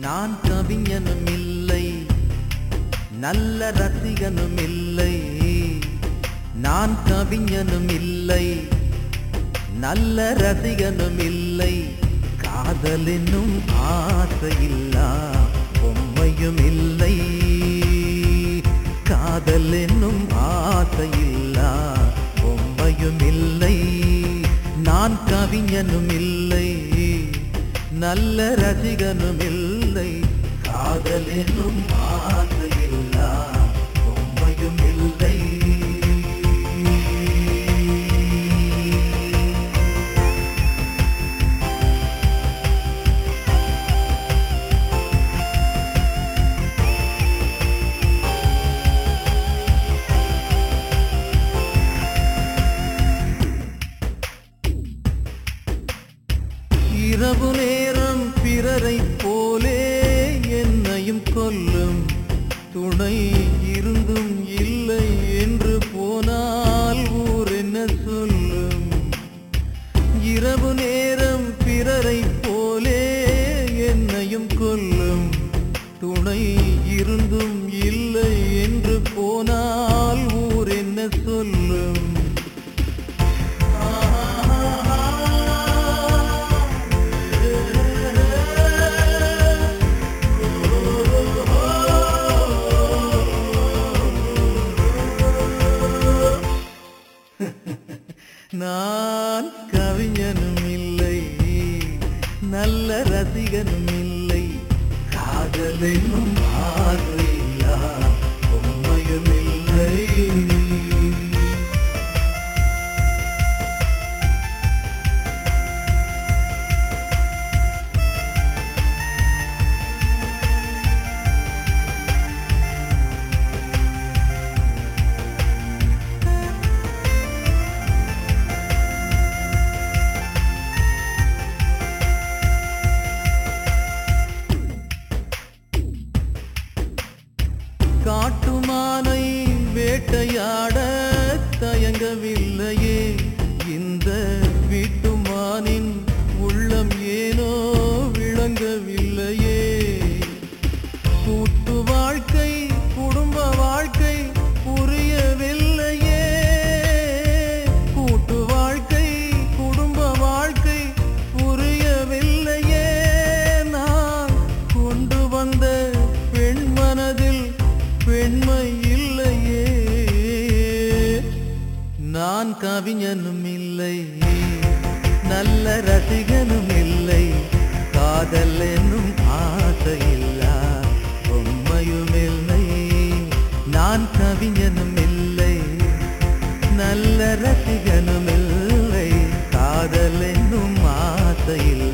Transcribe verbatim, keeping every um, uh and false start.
நான் கவிஞனும் இல்லை, நல்ல ரசிகனும் இல்லை. நான் கவிஞனும் இல்லை, நல்ல ரசிகனும் இல்லை. காதல் என்னும் ஆசையில்லா பொம்மையும் இல்லை. காதல் என்னும் ஆசையில்லா பொம்மையும் இல்லை. நான் கவிஞனும் இல்லை, நல்ல ரசிகனும் இல்லை. காதல் என்னும் ஆசையில்லா பொம்மையும் இல்லை. இரவு நேரம் பிறரை போலே என்னையும் கொல்லும் துணை இருந்தும் இல்லை என்று போனால் ஊர் என்ன சொல்லும்? இரவு நேரம் பிறரை போலே என்னையும் கொல்லும் துணை இருந்தும் இல்லை என்று போனால் ஊர் என்ன சொல்லும்? நான் கவிஞனும் இல்லை, நல்ல ரசிகனும் இல்லை. காதல் என்னும் ஆசையில்லா பொம்மையும் இல்லை. காட்டுமானை வேட்டையாட தயங்கவில்லையே இந்த வீட்டுமானின் உள்ளம் ஏனோ விளங்கவில்லையே. கூட்டு வாழ்க்கை குடும்ப வாழ்க்கை புரியவில்லையே. கூட்டு வாழ்க்கை குடும்ப வாழ்க்கை புரியவில்லையே. நான் கொண்டு வந்த பெண் மனதில் பெண்மை இல்லையே. நான் கவிஞனும் இல்லை, நல்ல ரசிகனும் இல்லை. காதல் என்னும் ஆசையில்லா பொம்மையும் இல்லை. நான் கவிஞனும் இல்லை, நல்ல ரசிகனும் இல்லை. காதல் என்னும் ஆசையில்லை.